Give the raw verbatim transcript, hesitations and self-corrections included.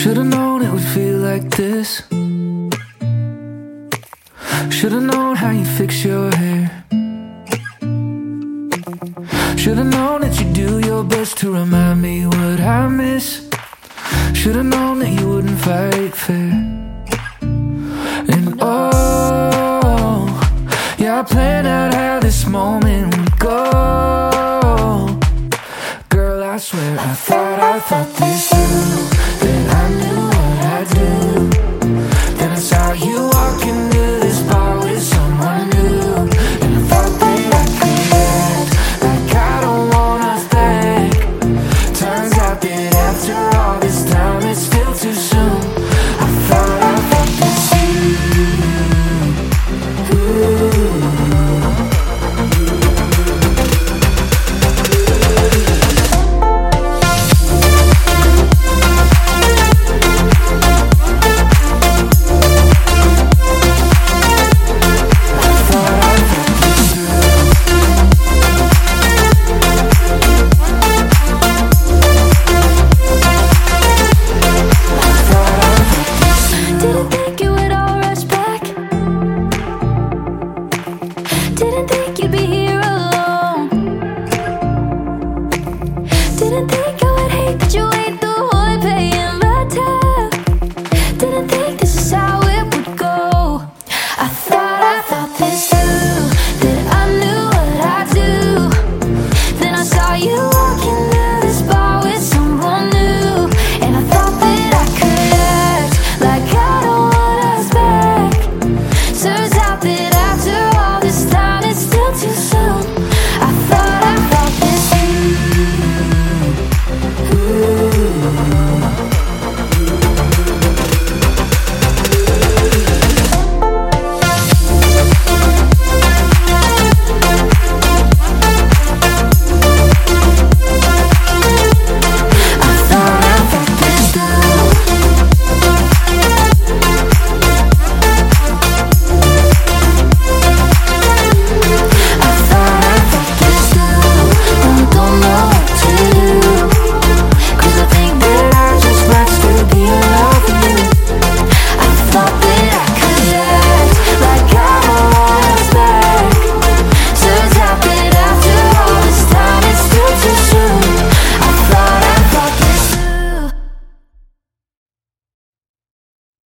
Should've known it would feel like this. Should've known how you fix your hair. Should've known that you do your best to remind me what I miss. Should've known that you wouldn't fight fair. And oh, yeah, I planned out how this moment would go. Girl, I swear I thought I thought this through. Then I knew what I'd do. Then I saw you walk into this bar with someone new, and I thought that I could act like I don't want us back. Turns out that after all this time it's still too soon. I thought I thought this through. Ooh. Didn't think you'd be here alone. Didn't think I would hate that you